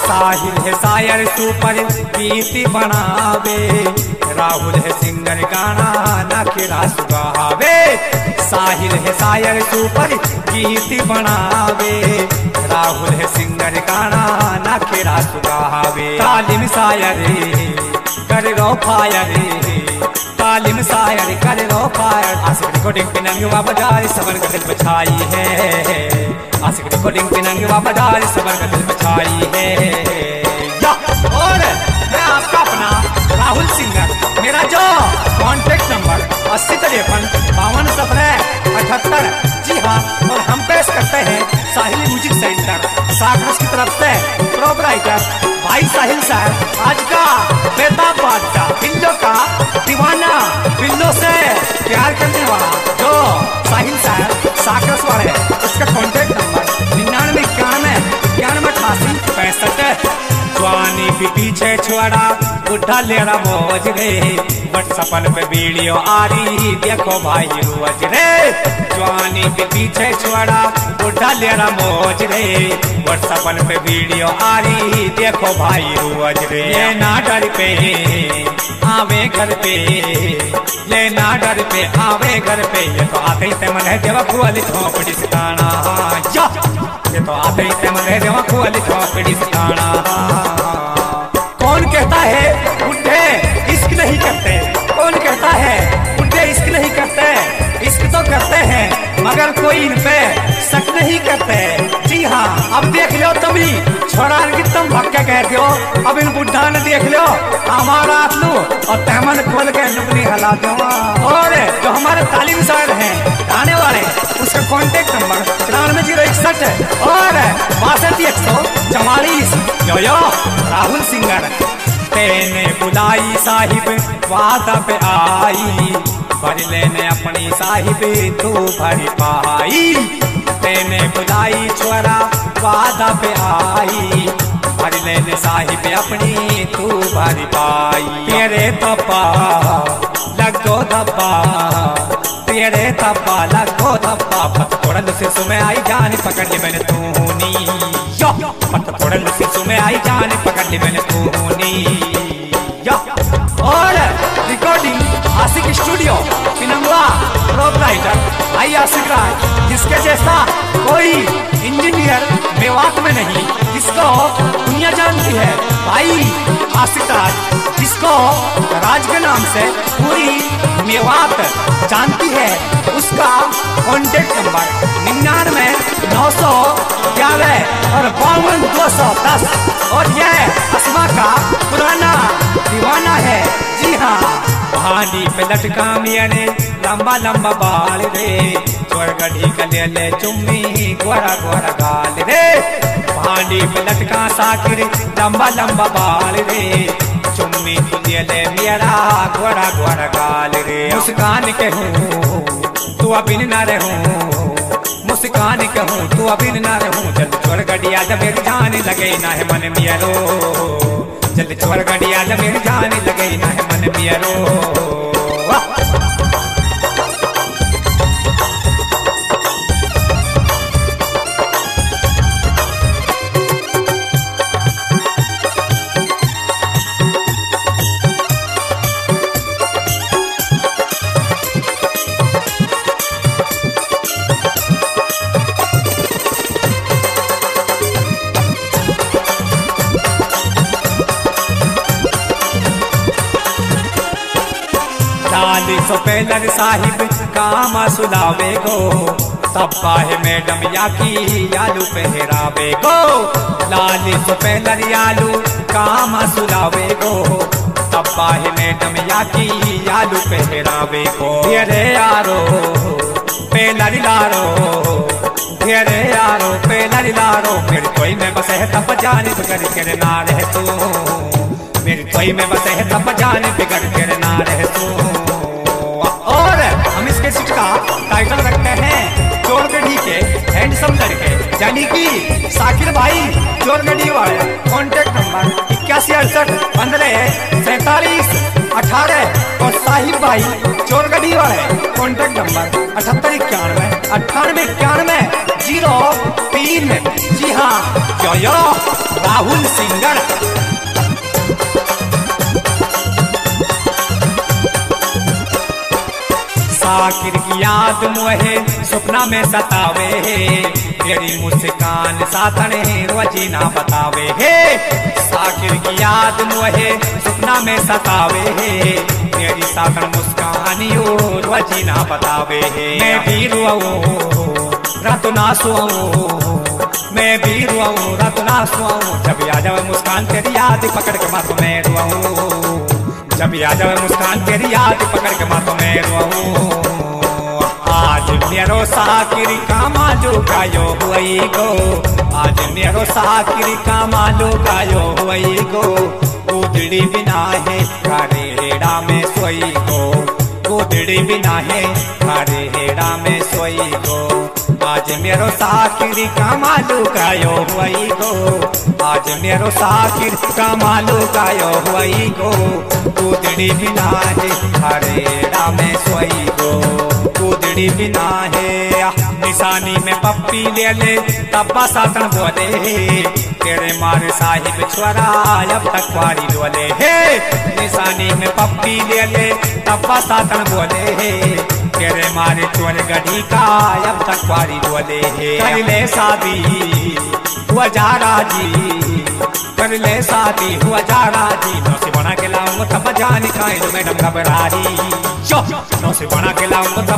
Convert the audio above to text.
साहिल है शायर सुपर गीत बनावे, राहुल है सिंगर गाना नखरा सुगावे। साहिल है शायर सुपर गीत बनावे, राहुल है सिंगर गाना नखरा सुगावे। तालिम शायर कर रो फायर, तालिम शायर कर रो फायर। आशिक रिकॉर्डिंग पे नंगवा बाजार सबर का दिल बछाई है, आशिक रिकॉर्डिंग पे नंगवा बाजार सबर का दिल बछाई है। और मैं आपका अपना राहुल सिंगर, मेरा जो कॉन्टेक्ट नंबर 8053521778। जी हाँ, और हम पेश करते हैं साहिल म्यूजिक सेंटर सागरस की तरफ से प्रोपराइटर भाई साहिल साहब। आज का बेताब बादशाह, बिल्लो का दीवाना, बिल्लो से प्यार करने वाला जो साहिल साहब सागरस वाले, उसका कॉन्टेक्ट नंबर 9991918865। जवानी भी पीछे छोड़ा बुढ़ा लेरा मौज रे, व्हाट्सएप पे वीडियो आ रही देखो भाई रोज रे। जवानी भी पीछे छोड़ा बुढ़ा लेरा मौज रे, व्हाट्सएप पे वीडियो आ रही देखो भाई रोज रे। ये ना डर पे आवे घर पे, ले ना डर पे आवे घर पे। ये तो आते ही ते मन है देवा खुआली झोपड़ी सिताना, ये तो आते ही ते मन है देवा खुआली झोपड़ी सिताना। कौन कहता है बुढ़े इश्क नहीं करते, कौन कहता है बुढ़े इश्क नहीं करते। इश्क तो करते हैं मगर कोई इन पे शक नहीं करते। जी हाँ, अब देख लो तुम ही छोड़ा कि तुम भक्के कहते हो। अब इन बुढ़ा ने देख लो हमारा आतलू और तहमन खोल के नुकनी हिला दो। और जो हमारे तालीम शायर हैं गाने वाले, उसका कॉन्टेक्ट नंबर 930161 और 621644। यो राहुल सिंगर। तेने बुलाई साहिब वादा पे आई, भर लेने अपनी साहिब तू भरी पाई। तेने बुलाई छोरा वादा पे आई, भर लेने साहिब अपनी तू भरी पाई। तेरे धब्बा लगो धब्बा, तेरे धब्बा लगो धब्बा। पत तोड़ल से सुमे आई जान पकड़ ली मैंने तूनी, पत तोड़ल से सुमे आई जान पकड़ ली मैंने तूनी। और रिकॉर्डिंग आशिक स्टूडियो पिनंगवा, प्रोपराइटर आई आशिक राज, जिसके जैसा कोई इंजीनियर मेवात में नहीं, जिसको दुनिया जानती है भाई आशिक राज, जिसको राज के नाम से पूरी मेवात जानती है। उसका कॉन्टेक्ट नंबर 999011 और 52210। और यह असमा का पुराना दीवाना है। जी हाँ, भानी पे लटका मियाने लंबा लंबा बाल रे, चोर गढ़ी कले ले चुम्मी गोरा गोरा गाल रे। भानी पे लटका साकिर लंबा लंबा बाल रे, चुम्मी तुझे ले मेरा गोरा गोरा गाल रे। मुस्कान के हूँ तू अबिन न रहूं, मुस्कान कहूँ तू अबिन न रहूं। जल्द चोर गड़िया जब मेरी जान लगे ना है मन मियरो, जल्द चोर गड़िया जब मेरी जान लगे ना है मन मियरो। सो पेलर साहिब काम सुनावे गो, तब है मैडम या की आलू पहरावे गो। लाली सो पेलर आलू काम सुनावे गो, तब है मैडम या की आलू पहरावे गो। तेरे यारो पेलर लारो, तेरे यारो पेलर लारो। मेरी कोई में बसे है तब जाने बिगड़ कर ना रहे तू, मेरी कोई में बसे है तब जाने बिगड़ कर ना रहे तू। और हम इस कैसेट का टाइटल रखते हैं चोरगढ़ी के हैंडसम लड़के, यानी कि साकिर भाई चोरगढ़ी वाले। कॉन्टेक्ट नंबर 8168 15 47 18 और साहिब भाई चोरगढ़ी वाले कॉन्टेक्ट नंबर 7891 जी हाँ यो राहुल सिंगर। साकिर की याद मुहे सपना में सतावे तेरी मुस्कान साथन रोजी ना बतावे हे। साकिर की याद मुहे सपना में सतावे तेरी साथन मुस्कान यो रोजी ना बतावे हे। मैं भी रुआऊं रात ना सोऊं, मैं भी रुआऊं रात ना सोऊं, जब आ जावे मुस्कान तेरी याद पकड़ के माथों में रुआऊं, जब आ जावे मुस्कान तेरी याद पकड़ के माथों में रुआऊं। आज मेरो साकिर का मालू गायो हुई गो, आज मेरो साकिर का मालू गायो हुई गो, गोदड़ी बिना है खारे हेड़ा में सोई गो, गोदड़ी बिना है खारे हेड़ा में सोई गो। आज मेरो साकिर का मालू गायो हुई गो, आज मेरो साकिर का मालू गायो हुई गो, गोदड़ी बिना है खारे हेड़ा में सोई गो, गोदड़ी बिना है। निशानी में पप्पी ले ले तब्बा सातन बोले तेरे मारे साहिब छोरा अब तक वारी डोले हे। निशानी में पप्पी ले ले तब्बा सातन बोले तेरे मारे चोर गढ़ी का अब तक वारी डोले हे। कर ले शादी हुआ जा राजी, कर ले शादी हुआ जा राजी, नौ से बना के लाऊंगा तब जाने का मैडम घबरारी, नौ से बना के लाऊंगा तब